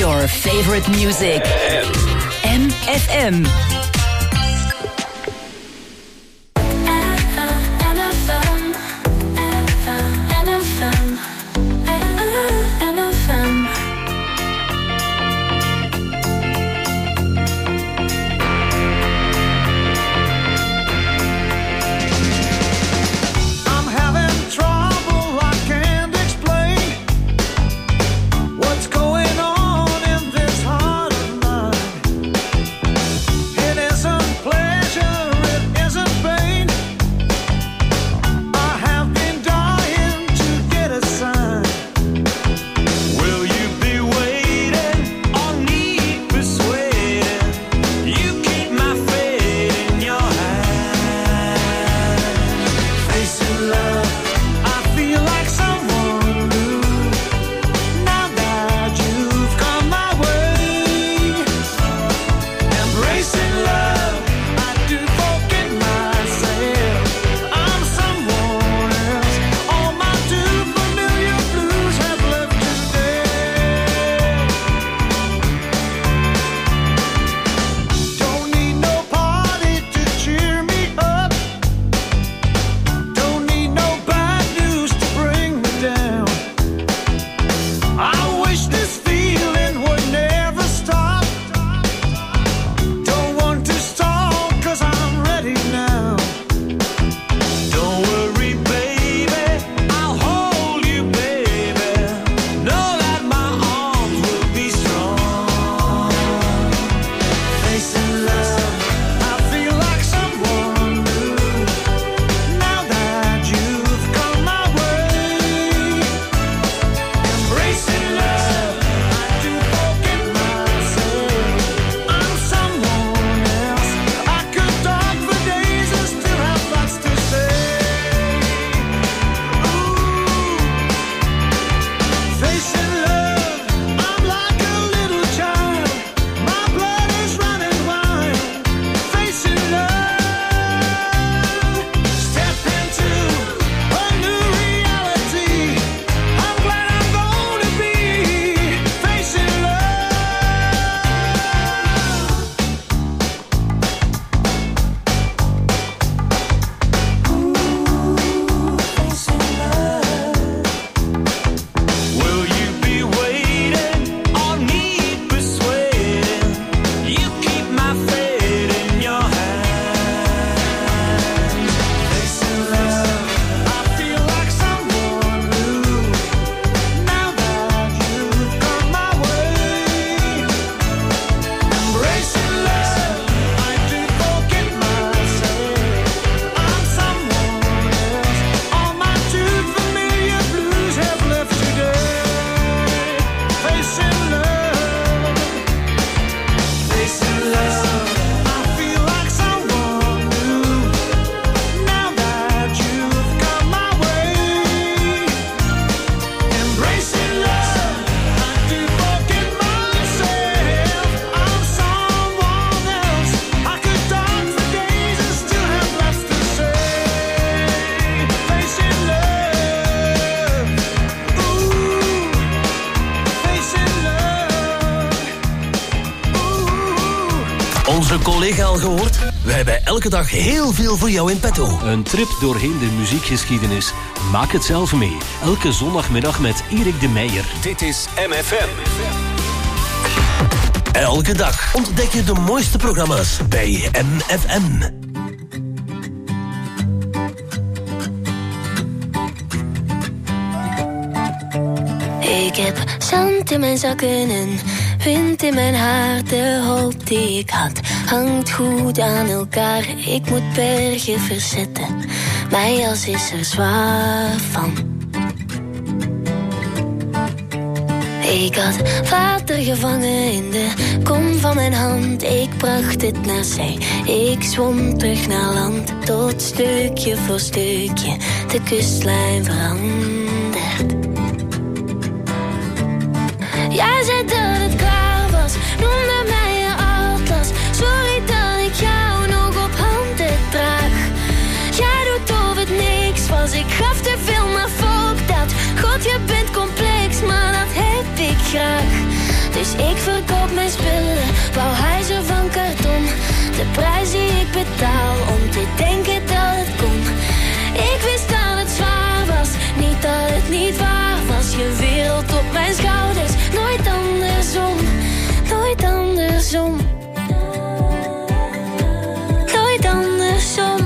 Your favorite music. MFM. Onze collega al gehoord? We hebben elke dag heel veel voor jou in petto. Een trip doorheen de muziekgeschiedenis. Maak het zelf mee. Elke zondagmiddag met Erik de Meijer. Dit is MFM. Elke dag ontdek je de mooiste programma's bij MFM. Ik heb zand in mijn zakken en wind in mijn haar. De hoop die ik had hangt goed aan elkaar. Ik moet bergen verzetten, mijn jas is er zwaar van. Ik had water gevangen in de kom van mijn hand. Ik bracht het naar zee, ik zwom terug naar land. Tot stukje voor stukje de kustlijn verandert. Jij zei dat het klaar was, noemde mij je atlas. Sorry dat ik jou nog op handen draag. Jij doet of het niks was, ik gaf te veel, maar fuck dat. God, je bent complex, maar dat heb ik graag. Dus ik verkoop mijn spullen, wou hij ze van karton. De prijs die ik betaal om te denken dat het kon. Ik wist dat het zwaar was, niet dat het niet waar was. Je wereld op mijn schouders, nooit andersom. Nooit andersom. Nooit andersom.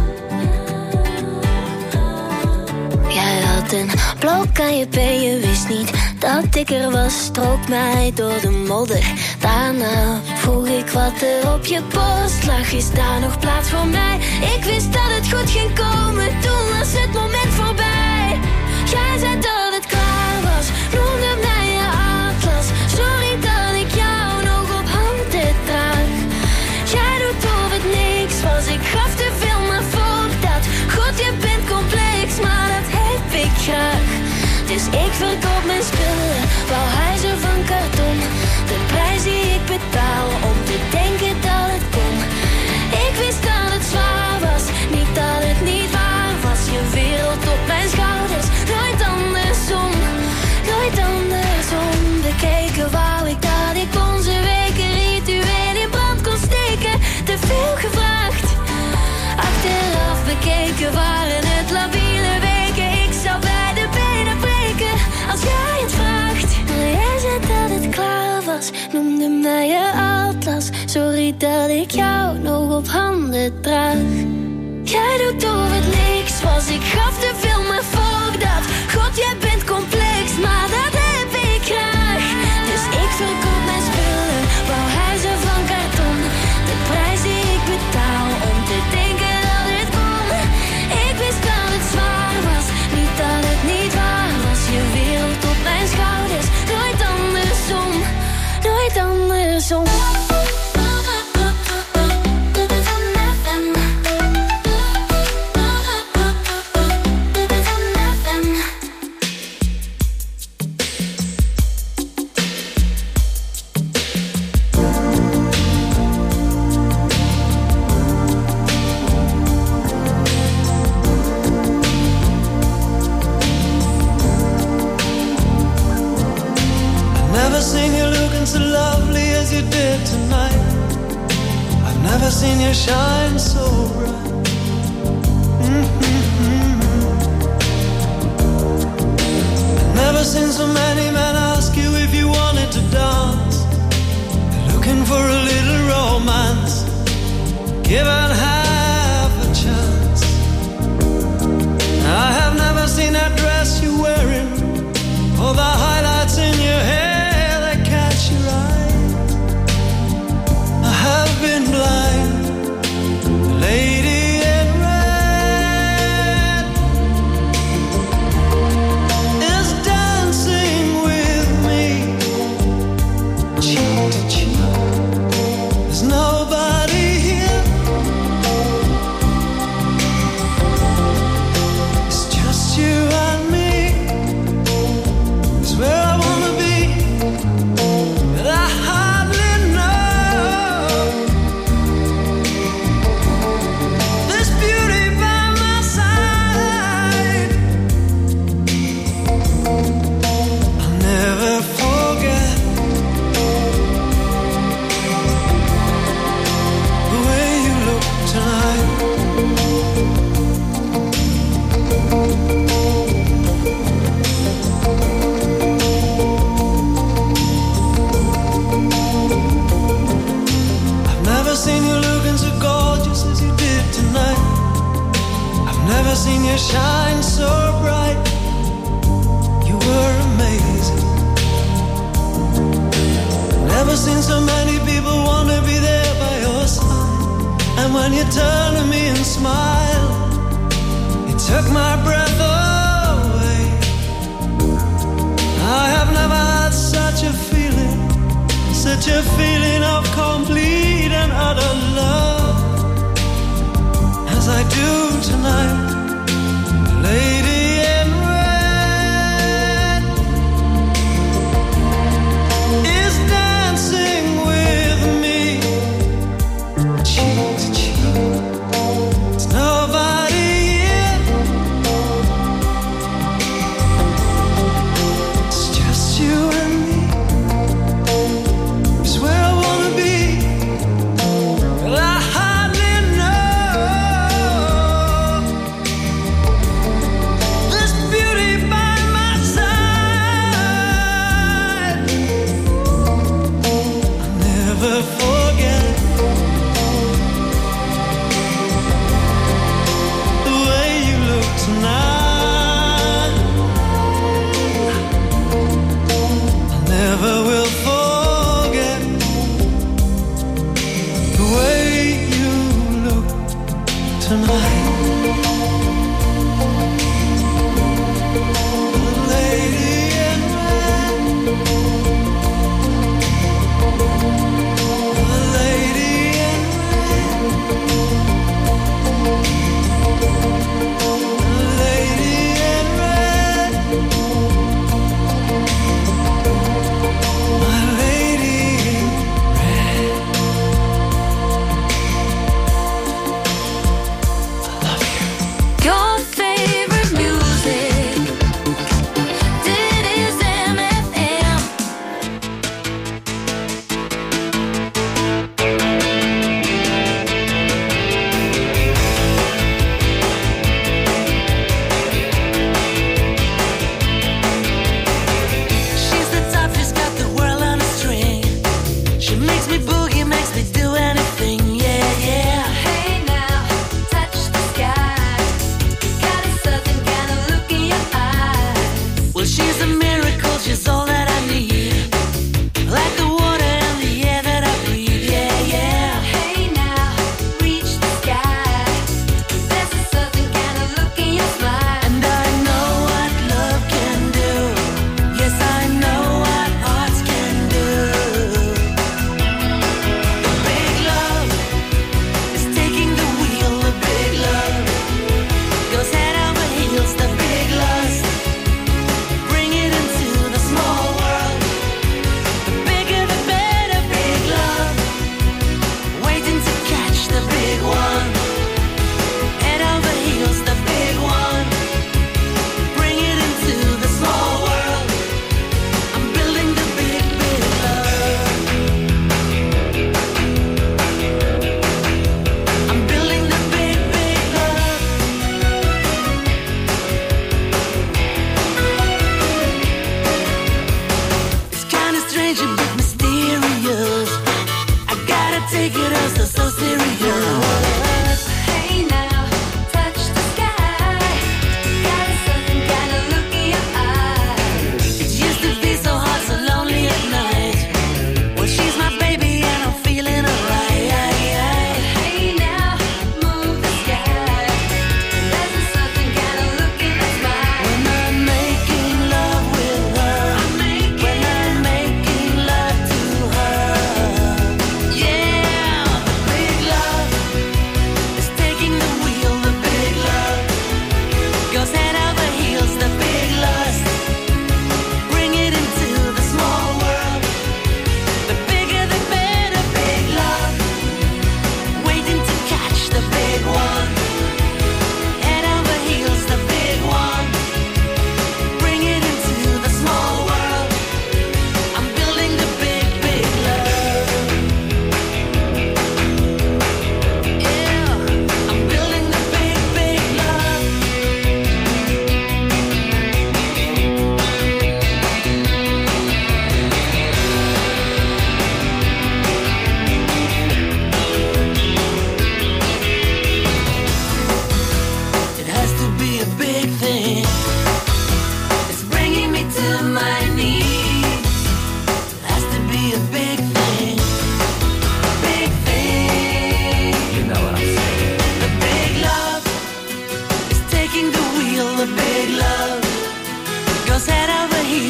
Jij had een blok aan je been, je wist niet dat ik er was. Strook mij door de modder. Daarna vroeg ik wat er op je borst lag. Is daar nog plaats voor mij? Ik wist dat het goed ging komen, toen was het moment voorbij. Jij zei dat het klaar was, noemde mij je atlas. Sorry dat ik jou nog op handen draag. Jij doet of het niks was, ik gaf te veel, maar volg dat. God, je bent complex, maar dat heb ik graag. Dus ik verkoop mijn spullen, wou hij ze van karton. De prijs die ik betaal om te denken dat het kon. Ik wist dat het zwaar was, niet dat het niet waar was. Je wereld op mijn schouders, nooit andersom. Nooit andersom. Bekeken wou ik dat ik onze weken ritueel in brand kon steken. Te veel gevraagd. Achteraf bekeken waren het labiele weken. Ik zou bij de benen breken als jij het vraagt. Maar jij zei dat het klaar was, noemde mij je atlas. Sorry dat ik jou nog op handen draag. Jij doet of het niks was, ik gaf te veel, maar volg dat. God, jij bent complex, maar dat heb ik graag. Dus ik verkoop mijn spullen, wou hij ze van karton. De prijs die ik betaal om te denken dat het kon. Ik wist dat het zwaar was, niet dat het niet waar was. Je wereld op mijn schouders, nooit andersom. Nooit andersom. Never seen you looking so lovely as you did tonight. I've never seen you shine so bright. I've never seen so many men ask you if you wanted to dance. They're looking for a little romance, given half a chance. I have never seen that dress you're wearing, or the highlights in your hair. I've been blind, lady in red is dancing with me, cheek to cheek. There's nobody here, it's just you and me. It's where I wanna be, but I hardly know. Never seen you shine so bright. You were amazing. Never seen so many people want to be there by your side. And when you turn to me and smile, it took my breath away. I have never had such a feeling of complete and utter love as I do tonight. Lady in red is dancing with me, cheek to cheek. There's nobody here,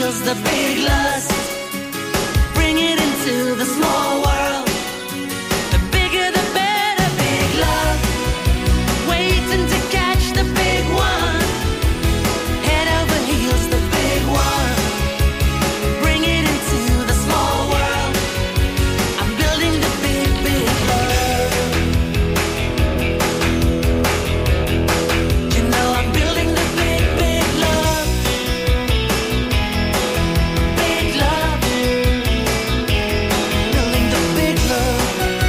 heals the big lust. Bring it into the small world. The bigger the better, big love. Waiting to catch the big one. Head over heels, the big one. Bring it into the small world. I'm building the big, big love. You know I'm building the big, big love. Big love. Building the big love.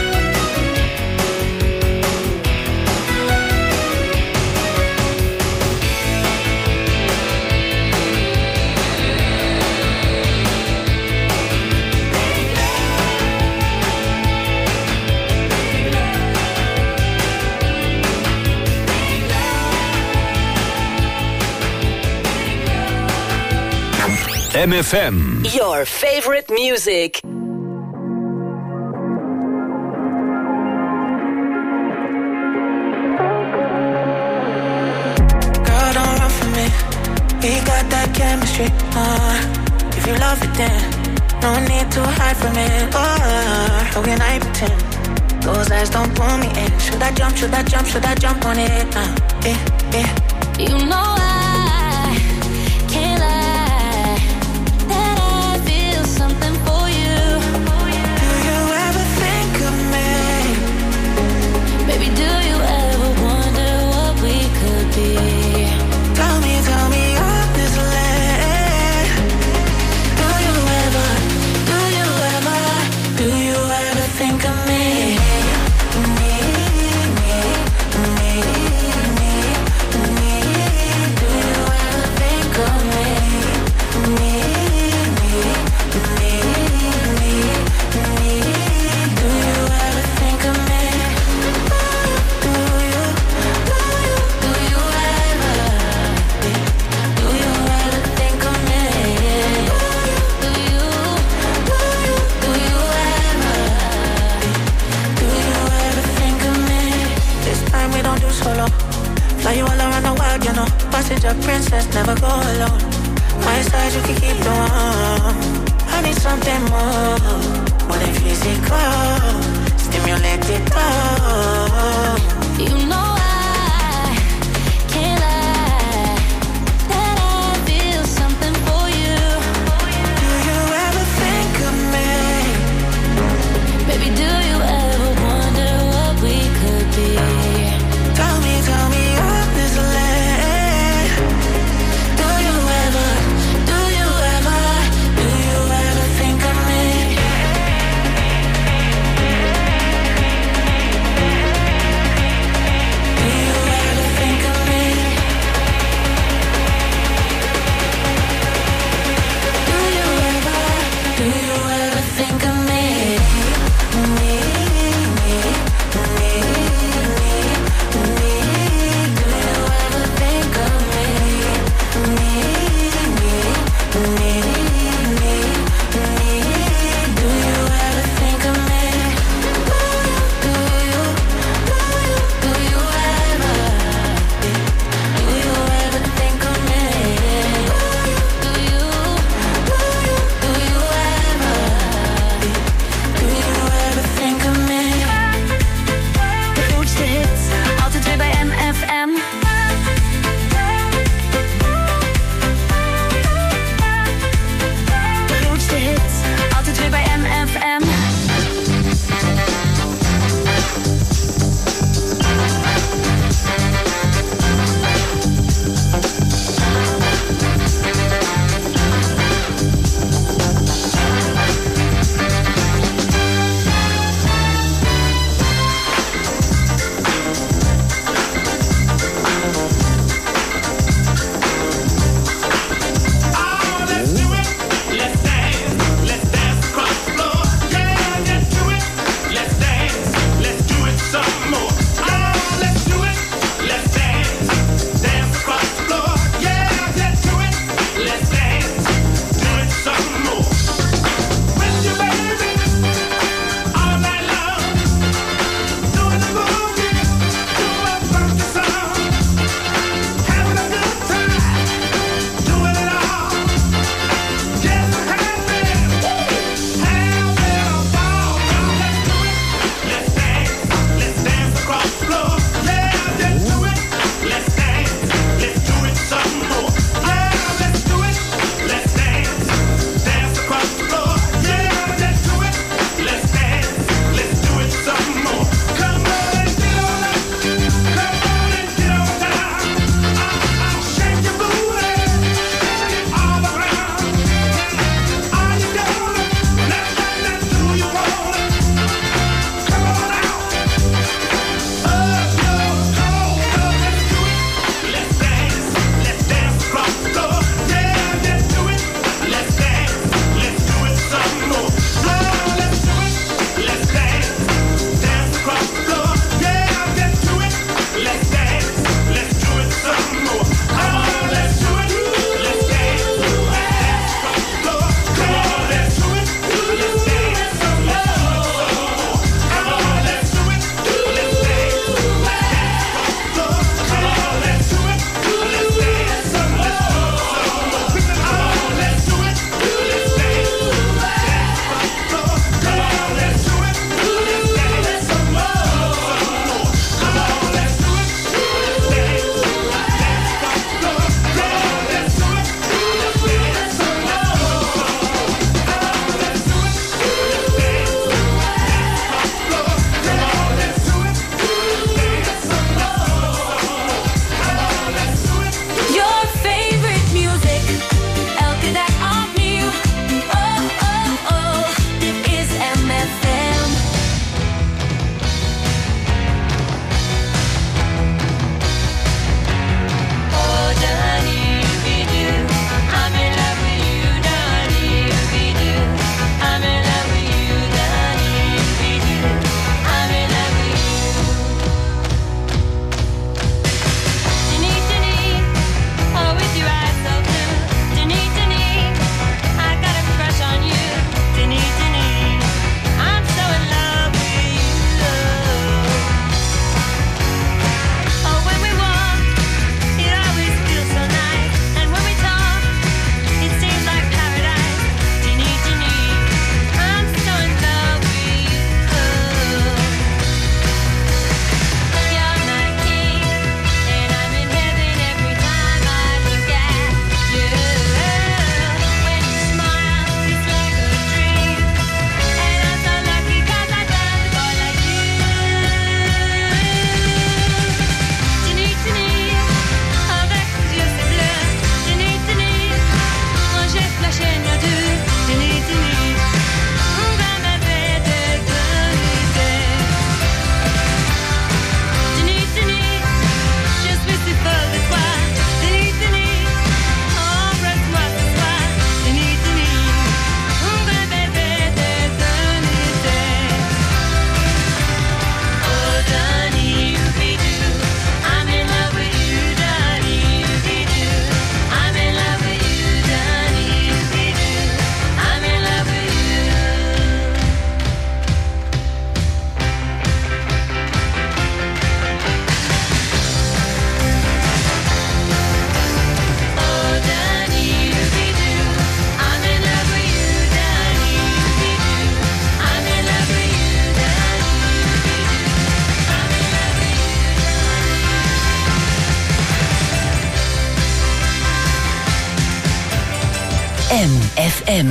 MFM. Your favorite music. Girl, don't run from me. We got that chemistry. If you love it, then no need to hide from it. How can I pretend? Those eyes don't pull me in. Should I jump? Should I jump? Should I jump on it? You know I can't lie that I feel something for you. Do you ever think of me? Baby, do you ever wonder what we could be? Tell me honestly. Do you ever think of me? Fly you all around the world, you know. Passenger princess, never go alone. My side, you can keep the warm. I need something more than physical. Stimulate it all. You know I can't lie that I feel something for you. Do you ever think of me? Baby, do you ever wonder what we could be? Tell me honestly. Do you ever think of me? Do you ever think of me? MFM.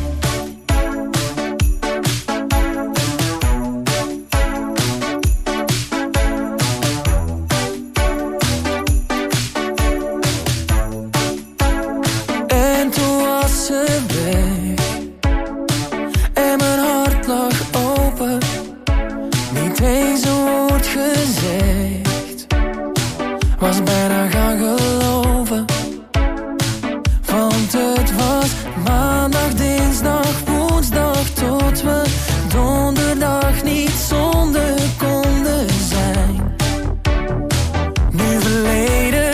En toen was ze weg en mijn hart lag open, niet eens een woord gezegd, was bijna gaan geloven. Want het was maandag, dinsdag, woensdag, tot we donderdag niet zonder konden zijn. Nu verleden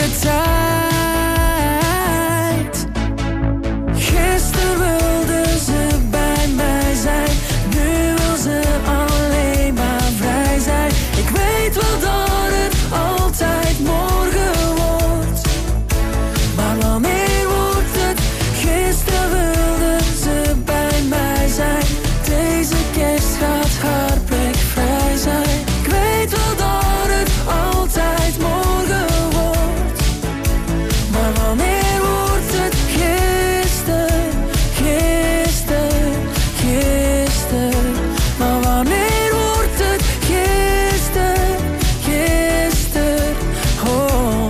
tijd. Gisteren wilde ze bij mij zijn, nu wil ze alleen maar vrij zijn. Ik weet wel dat het altijd morgen wordt, maar wanneer gisteren wilde ze bij mij zijn. Deze kerst gaat haar plek vrij zijn. Ik weet wel dat het altijd morgen wordt, maar wanneer wordt het gisteren, gisteren, gisteren? Maar wanneer wordt het gisteren, gisteren? Oh.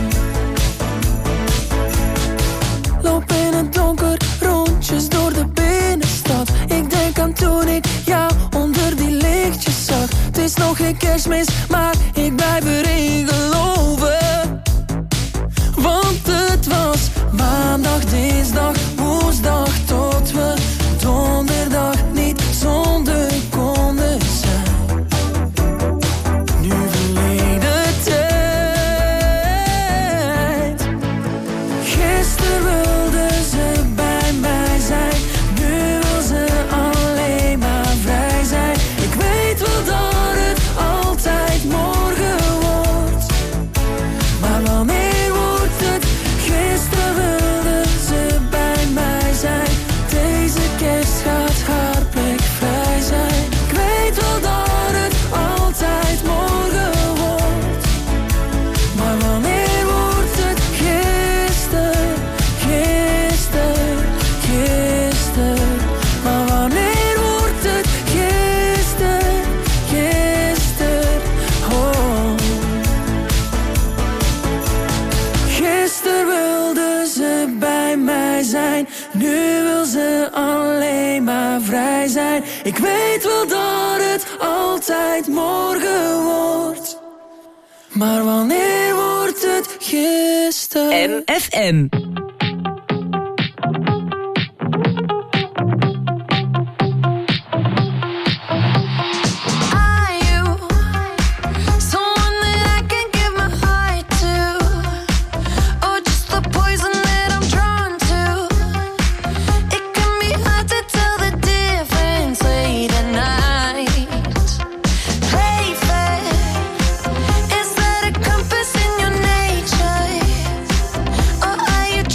Loop in het donker, rondjes door de binnenstad. Ik denk aan toen ik jou onder die lichtjes zag. Het is nog geen Kerstmis, maar ik blijf erin geloven. Want het was maandag, dinsdag, woensdag, tot we donderdag niet zonder konden zijn. Nu verleden tijd. Gisteren wilde ze bij mij zijn, nu wil ze alleen maar vrij zijn. Ik weet wel dat het altijd morgen wordt, maar wanneer wordt het gisteren wilde ze bij mij zijn. Deze kerst gaat haar plek vrij zijn. Ik weet wel dat het altijd morgen wordt, maar wanneer wordt het gisteren, gisteren, gisteren? Maar wanneer wordt het gisteren, gisteren? Oh. Gisteren wilde ze bij mij zijn, nu wil ze alleen maar vrij zijn. Ik weet wel dat het altijd morgen wordt, maar wanneer wordt het gisteren? MFM. Are you someone that I can give my heart to, or just the poison that I'm drawn to? It can be hard to tell the difference late at night. Play fair, is that a compass in your nature, or are you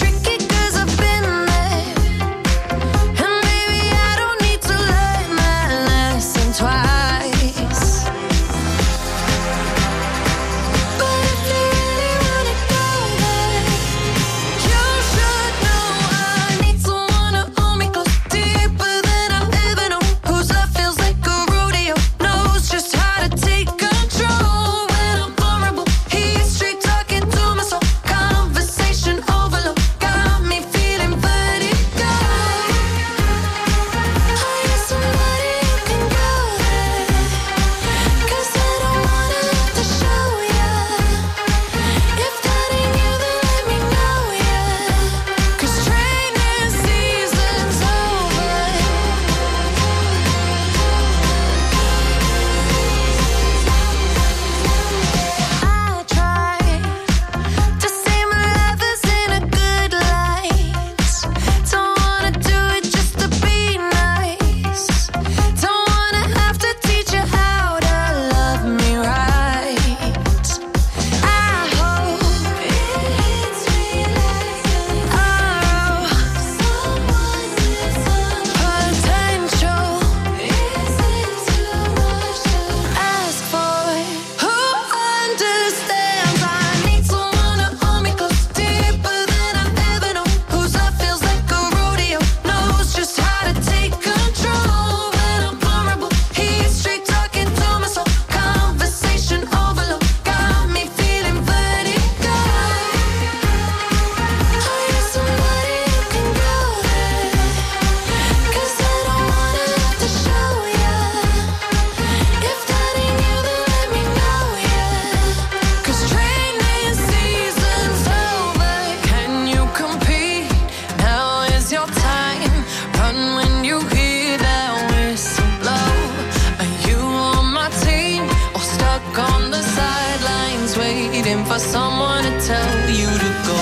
for someone to tell you to go.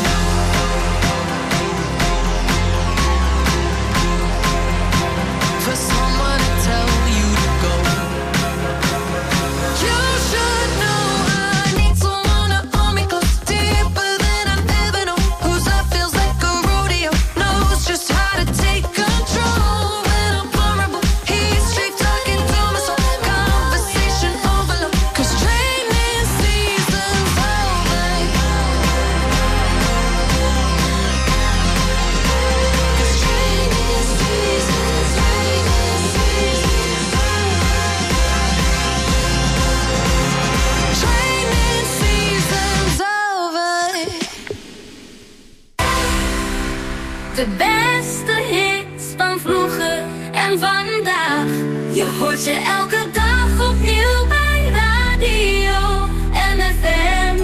For someone to tell you to go. You should know I need someone to hold me close, deeper than I've ever known. Whose love feels like a rodeo, knows just how to take control. When I'm vulnerable, he's straight talking to my soul. Conversation overload, 'cause training season's over. 'Cause training season's over. De beste hits van vroeger en vandaag. Je hoort ze elke dag opnieuw bij Radio NFM.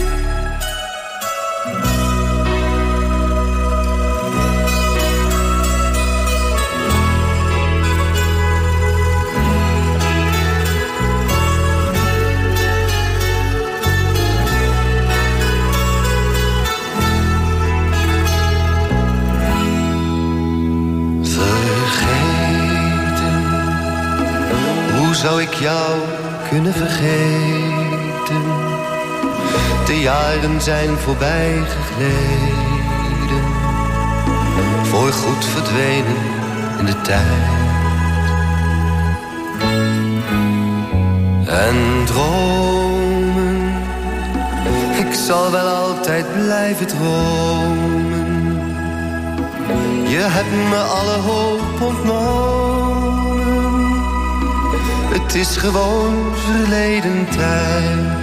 Vergeten, hoe zou ik jou kunnen vergeten? De jaren zijn voorbij gegleden, voorgoed verdwenen in de tijd. En dromen, ik zal wel altijd blijven dromen. Je hebt me alle hoop ontnomen. Het is gewoon verleden tijd.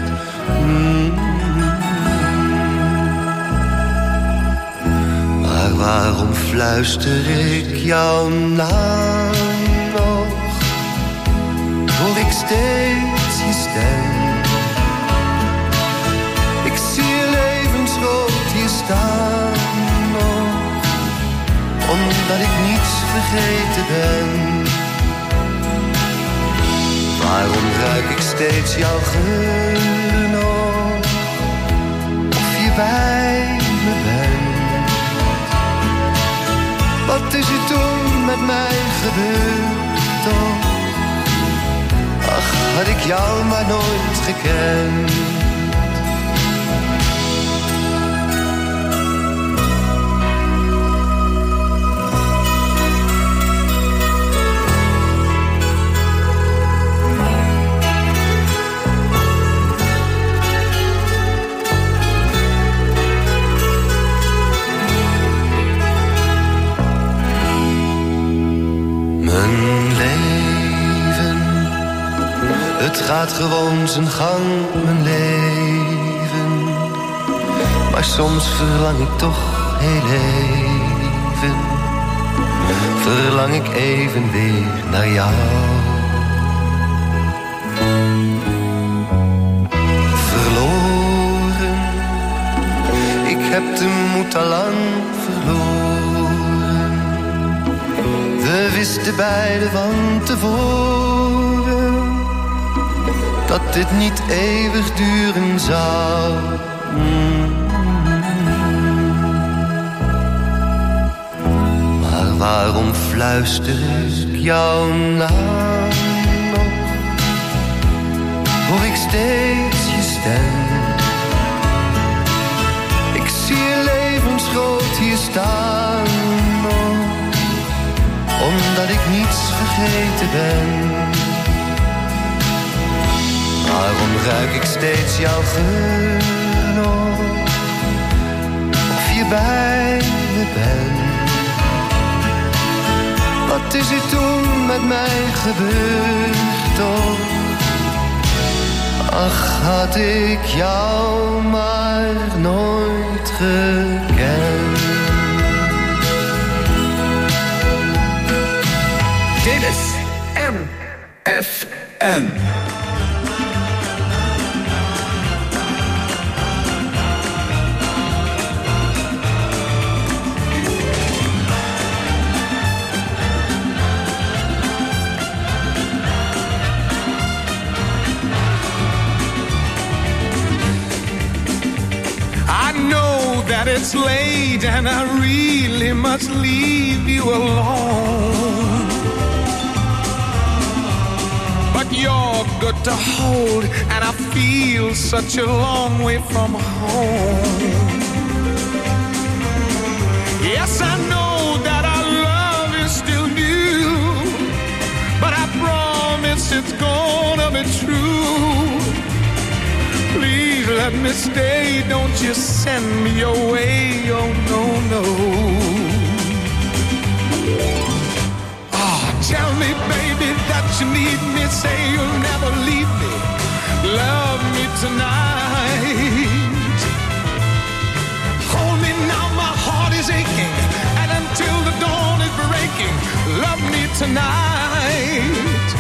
Maar waarom fluister ik jouw naam nog? Hoor ik steeds je stem. Ik zie je levensgroot hier staan nog, omdat ik niets vergeten ben. Waarom ruik ik steeds jouw geur nog? Of je bij me bent? Wat is er toen met mij gebeurd toch? Ach, had ik jou maar nooit gekend. Het gaat gewoon zijn gang, mijn leven. Maar soms verlang ik toch heel even. Verlang ik even weer naar jou. Verloren, ik heb de moed al lang verloren. We wisten beiden van tevoren dat dit niet eeuwig duren zou. Maar waarom fluister ik jouw naam nog? Hoor ik steeds je stem. Ik zie je levensgroot hier staan nog, omdat ik niets vergeten ben. Waarom ruik ik steeds jouw geur nog? Of je bij me bent? Wat is er toen met mij gebeurd toch? Ach, had ik jou maar nooit gekend. Dit is MFM. it's late and I really must leave you alone. But you're good to hold, and I feel such a long way from home. Yes, I know that our love is still new, but I promise it's gonna be true. Please let me stay, don't you send me away, oh no, no. Oh, tell me, baby, that you need me, say you'll never leave me, love me tonight. Hold me now, my heart is aching, and until the dawn is breaking, love me tonight.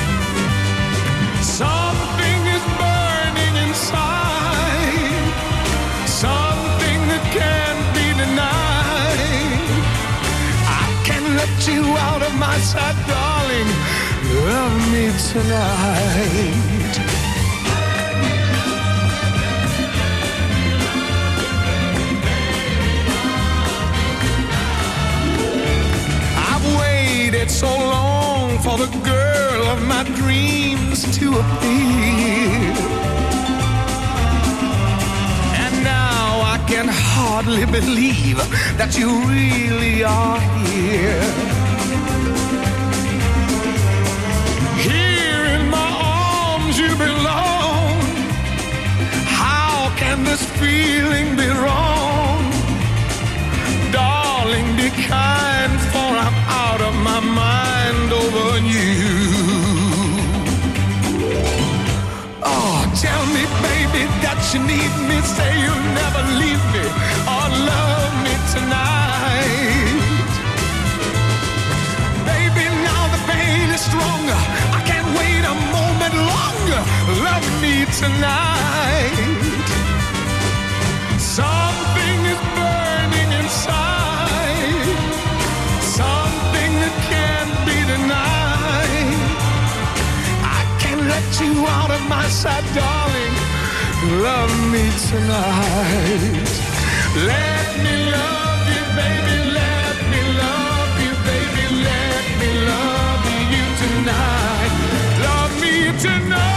Something is burning inside, something that can't be denied. I can't let you out of my sight, darling. Love me tonight. I've waited so long for the girl of my dreams to appear, and now I can hardly believe that you really are here. Here in my arms you belong. How can this feeling be wrong? Darling, be kind, for I'm out of my mind over you. Oh, tell me, baby, that you need me, say you'll never leave me or love me tonight. Baby, now the pain is stronger, I can't wait a moment longer. Love me tonight. Something is burning inside, something that can't be denied. I can't let you out of my sight, darling. Love me tonight. Let me love you, baby. Let me love you, baby. Let me love you tonight. Love me tonight.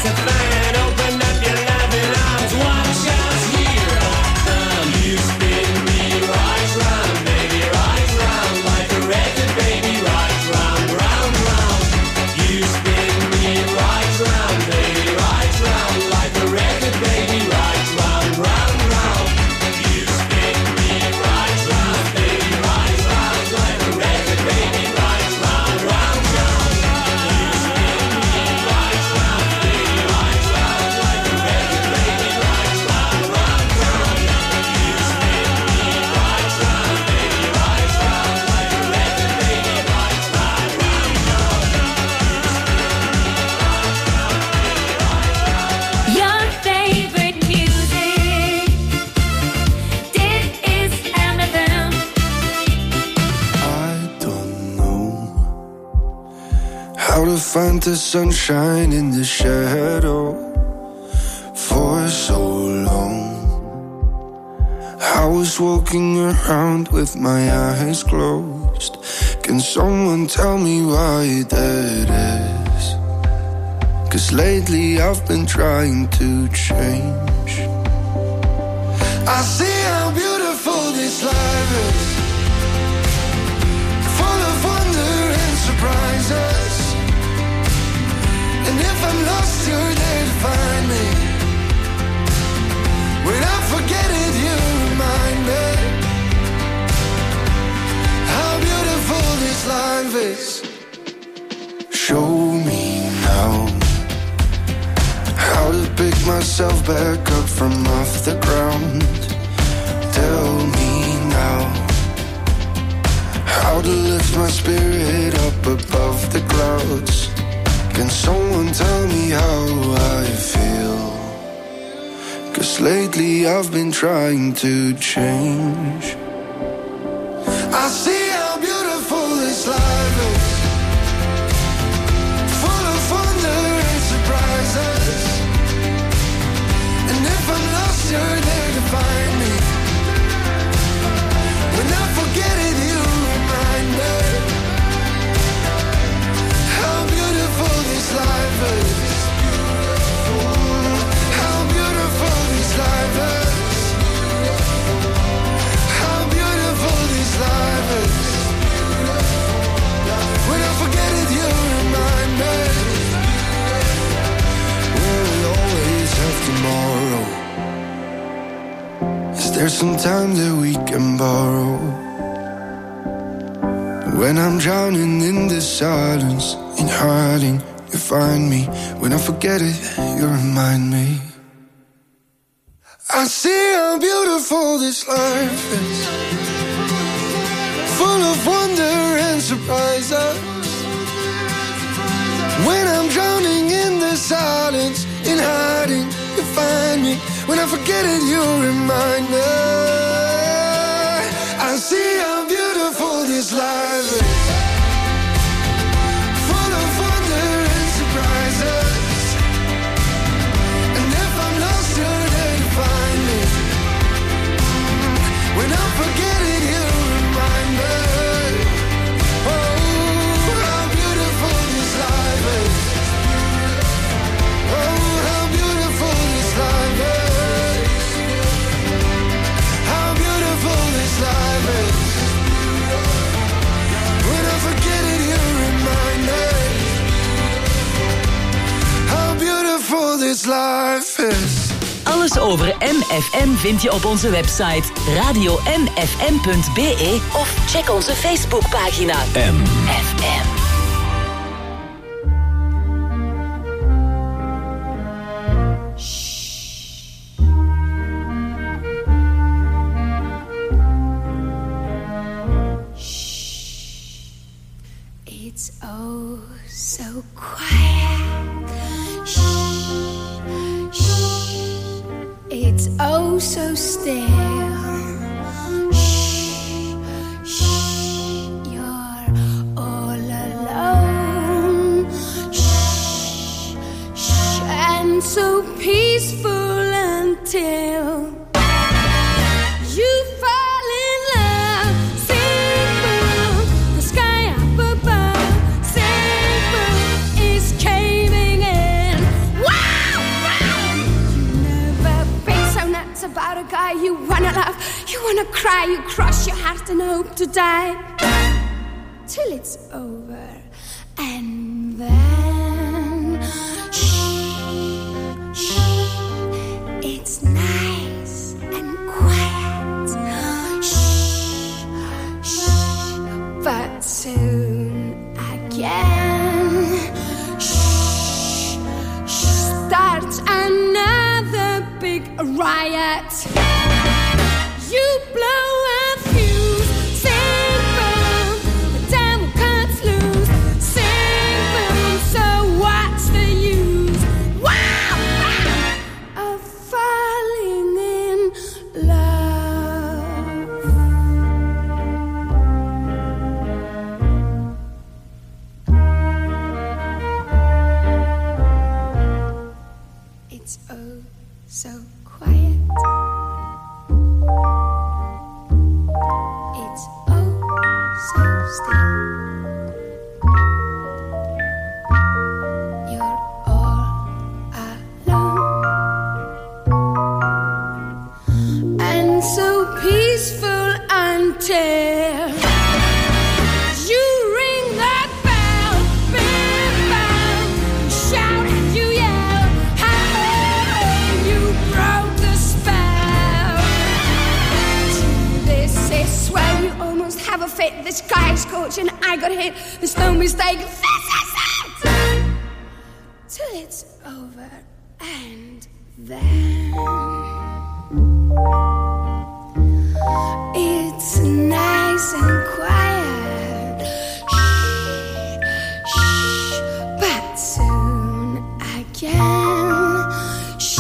it's a fan. Open up your loving arms, watch us here come. You spin me right round, baby, right round, like a record, baby, right round, round, round. You spin me right round, baby, right round, like a record, baby, right round, round, round. You spin me right round, baby, right round, like a record, baby, right round, round, round. You spin me right round, baby, right round, like a record, baby, right round, round, round. You spin me right round, baby, right round, like a record, baby, right round, round, round. Your favorite music. Dit is MFM. I don't know how to find the sunshine in the shadow for so long. I was walking around with my eyes closed. Can someone tell me why that is? 'Cause lately I've been trying to change. I see how beautiful this life is, full of wonder and surprises. And if I'm lost, you're there to find me. When I forget it, you remind me how beautiful this life is. Show me now how to pick myself back up from off the ground. Tell me now how to lift my spirit up above the clouds. Can someone tell me how I feel? 'Cause lately I've been trying to change. I see how beautiful this life is, full of wonder and surprises. And if I'm lost, you're there to find me. When I forget it, you remind me how beautiful this life is. How beautiful this life is. How beautiful this life is. When I forget it, you remind me. Will we always have tomorrow? Is there some time that we can borrow? When I'm drowning in the silence, in hiding, you find me. When I forget it, you remind me. I see how beautiful this life is, full of wonder and surprises. When I'm drowning in the silence, in hiding, you find me. When I forget it, you remind me. I see how beautiful this life is, full of wonder and surprises. And if I'm lost, you're there to find me. When I forget it, you remind me. Oh, how beautiful this life is. Oh, how beautiful this life is. How beautiful this life is. When I forget it, you remind me how beautiful this life is. Alles over MFM vind je op onze website radio-mfm.be of check onze Facebookpagina MFM. It's oh so quiet. Shh, shh. It's oh so still. Shh, shh. You're all alone. Shh, shh. And so peaceful until you fall in love. Sing through the sky up above. Sing through is caving in. Wow! cry, you cross your heart and hope to die till it's over. And then shh, shh, it's nice and quiet. Shh, shh, but soon again shh, shh, starts another big riot. You blow a fuse, sing boom, the devil cuts loose, sing boom, so what's the use? Wow, wow, of falling in love. It's oh so quiet. It's oh so still. You're all alone and so peaceful until you ring that bell, big bell, shout and you yell, hey, you broke the spell. This is swell, you almost have a fit. The sky is scorching, I got hit. There's no mistake. This is it. Till it's over, and then it's nice and quiet. Shh, shh, but soon again shh,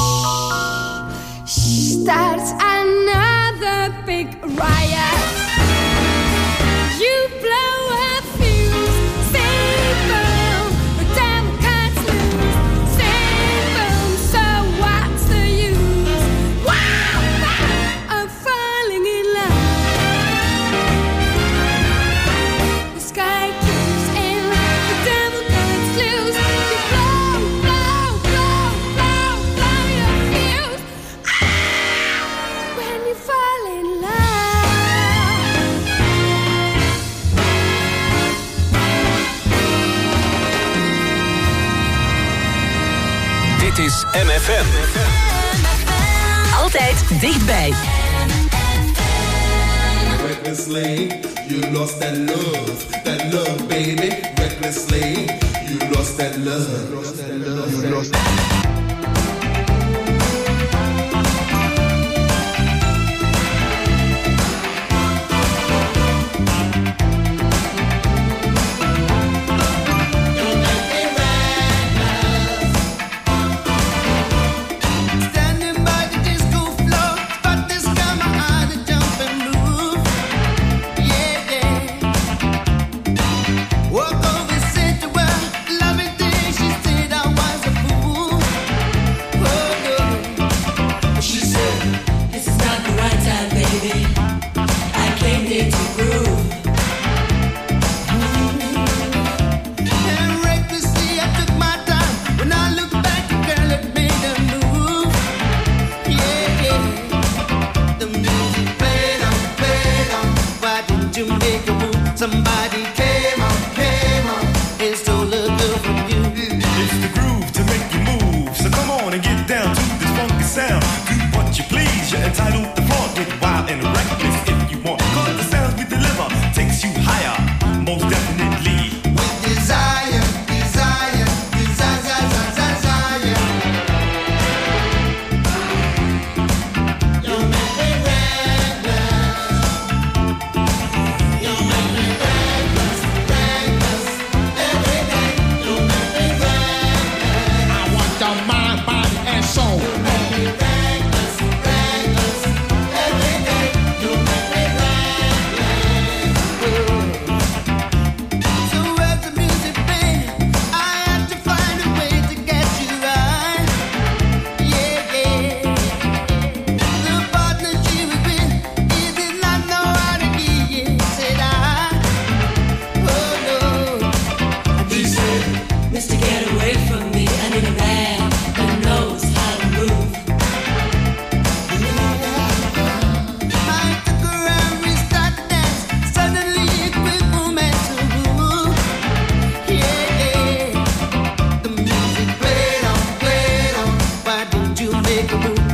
starts another big riot. You blow a fuse, sing boom, the devil cuts loose, sing boom, so what's the use? Wow, wow, of falling in love. The sky keeps in, the devil cuts loose, you blow, blow, blow, blow, blow your fuse. Ah, when you fall in love. Dit is MFM. Altijd dichtbij. Recklessly, you lost that love, baby. Recklessly, you lost that love, you lost that. Standing by the disco floor, but this time I had to jump and move. Yeah, yeah. Walk over, said to her, loving thing. She said I was a fool.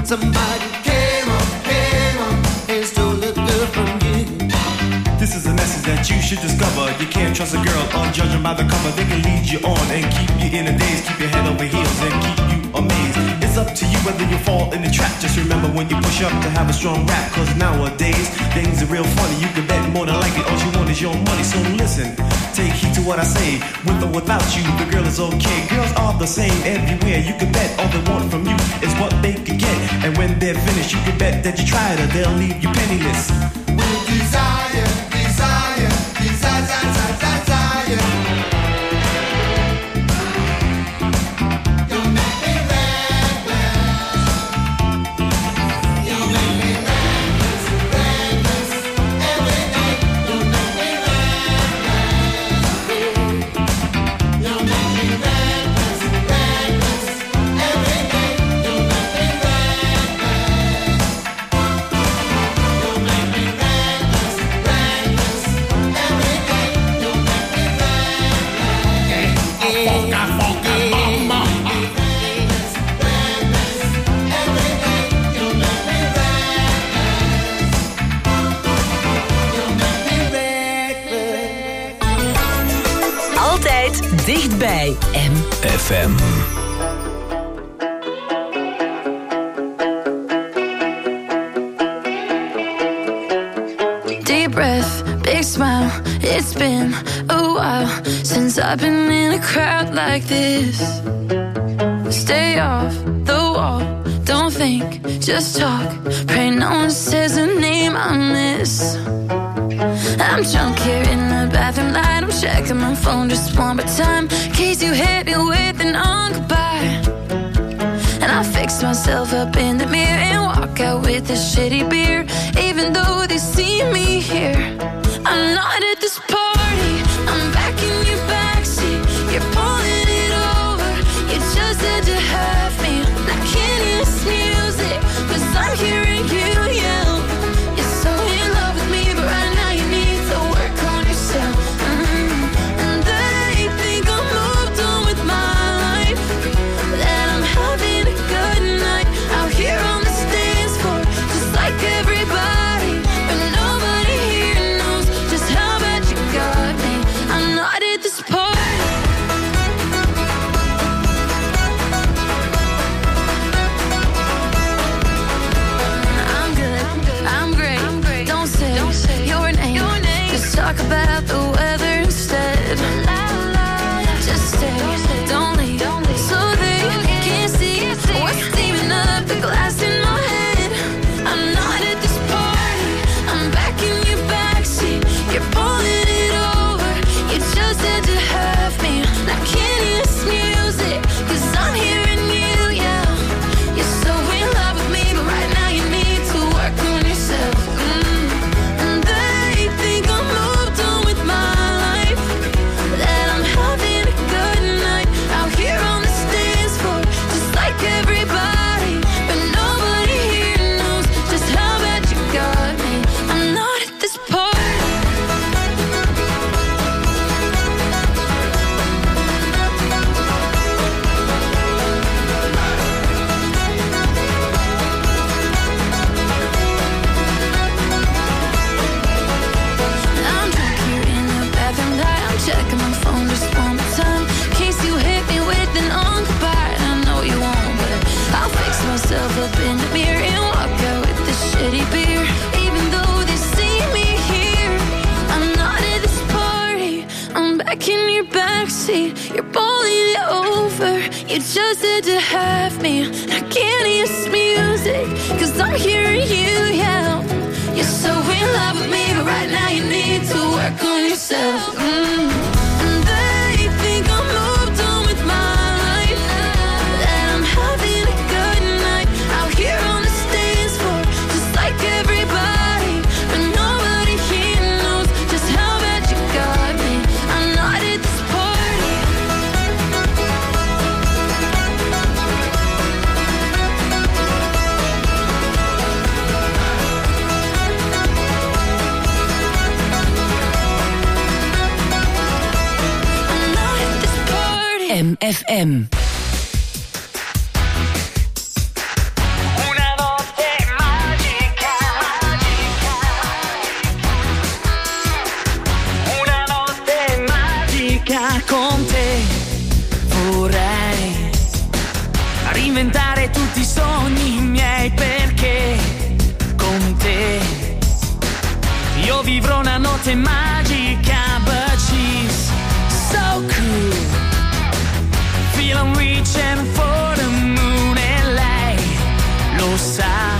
Somebody came on, and stole the girl from you. This is a message that you should discover. You can't trust a girl unjudging by the cover. They can lead you on and keep you in a daze, keep your head over heels and keep you amazed. It's up to you whether you fall in the trap. Just remember when you push up to have a strong rap, cause nowadays things are real funny. You can bet more than likely all you want is your money. So listen, take heed to what I say. With or without you, the girl is okay. Girls are the same everywhere. You can bet all they want from you is what they can get. And when they're finished, you can bet that you tried her, they'll leave you penniless. With desire, desire, desire, desire, desire. You make me reckless. You make me reckless, reckless. Every day you make me reckless. You make me reckless, reckless. Every day you make me reckless. You make me reckless, reckless. Every day you make me reckless. I fuck, mama. Altijd dichtbij FM. Deep breath, big smile. It's been a while since I've been in a crowd like this. Stay off the wall, don't think, just talk. Pray no one says a name I miss. I'm drunk here in the bathroom light. I'm checking my phone just one more time, in case you hit me with an on goodbye. And I fix myself up in the mirror and walk out with this shitty beer. Even though they see me here, I'm not at this party. I'm back in your backseat. You're pulling it over. You just had to have me. I can't hear this music, 'cause I'm hearing you yell. You're so in love with me, but right now you need to work on yourself. And they think I'm moved on with my life, that I'm having a good night out here on the dance floor, just like everybody. But nobody here knows just how bad you got me. I'm not at this party. I'm good, I'm great. Don't say your name. Just talk about the weather instead. Just stay, don't leave, so they can't see what's steaming up the glass in my head. I'm not at this party. I'm back in your backseat. You're pulling it over. You just had to have me. I can't hear this music, 'cause I'm hearing you yell. You're so in love with me, but right now you need to work on yourself. And they think I'm moved on with my life, that I'm having a good night out here on the dance floor, just like everybody. But nobody here knows just how bad you got me. I'm not at this party. I'm drunk here in the bathroom light. I'm checking my phone just one more time, in case you hit me with an on goodbye. And I know you won't, but I'll fix myself up in the mirror and walk out with this shitty beer. Even though they see me here, I'm not at this party. I'm back in your backseat. You're pulling it over. You just had to have me. I can't hear this music, 'cause I'm hearing you yell. You're so in love with me, but right now you need to work on yourself. And they think I'm moved on with my life, that I'm having a good night out here on the dance floor, just like everybody. But nobody here knows just how bad you got me. I'm not at this party. MFM. Una, dos. inventare tutti i sogni miei, perché con te io vivrò una notte magica, but she's so cool. Feel I'm reaching for the moon e lei lo sa.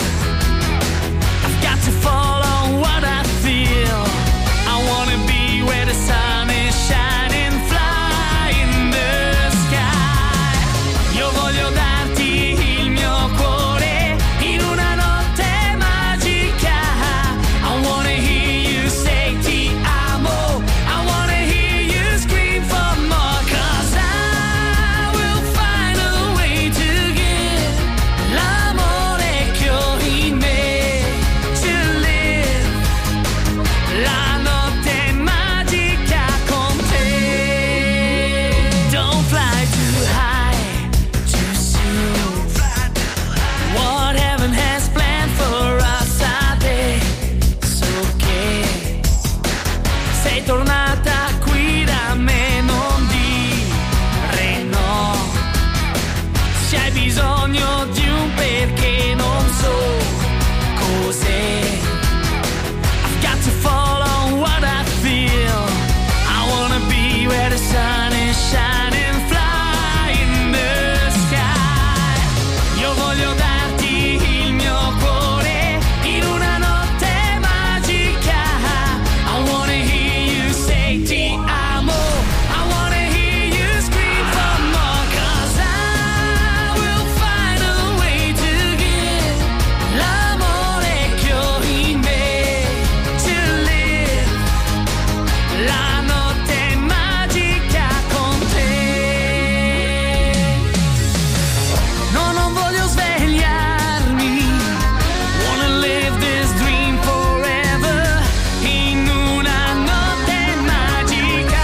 I've got to follow what I feel. I wanna be where the sun is shining, fly in the sky. Io voglio darti il mio cuore in una notte magica. I wanna hear you say ti amo. I wanna hear you scream for more, 'cause I will find a way to give l'amore che ho in me, to live la notte magica con te. Don't fly too high, too soon. What heaven has planned for us adesso che sei tornata qui da me, non dire no. Se hai bisogno di un perché, non so cos'è. I've got to follow what I feel. I wanna be where the sun is shining, fly in the sky. Io voglio darti il mio cuore in una notte magica. I wanna hear you say ti amo. I wanna hear you scream for more, 'cause I will find a way to give l'amore che ho in me, to live la notte magica con te. No, non voglio svegliarmi. Wanna live this dream forever in una notte magica.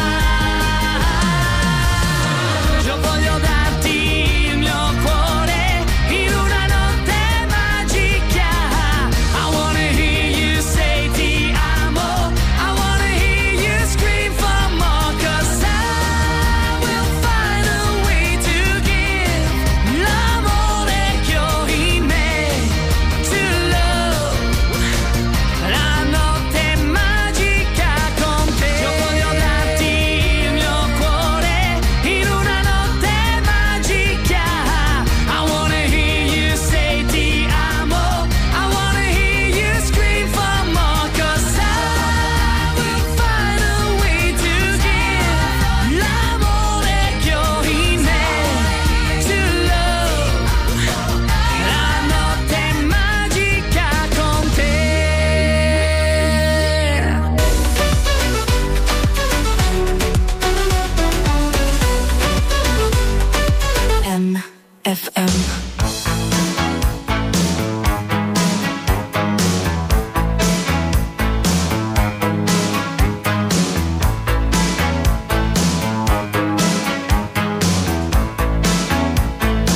Io voglio darti il mio cuore in una notte magica. I wanna hear you say ti amo. I wanna hear you scream for more, 'cause I will find a way to give l'amore che ho in me, to love la notte magica con te. Io voglio darti il mio cuore in una notte magica. I wanna hear you say ti amo. I wanna hear you scream for more, 'cause I will find a way to give l'amore che ho in me, to love la notte magica con te. MFM.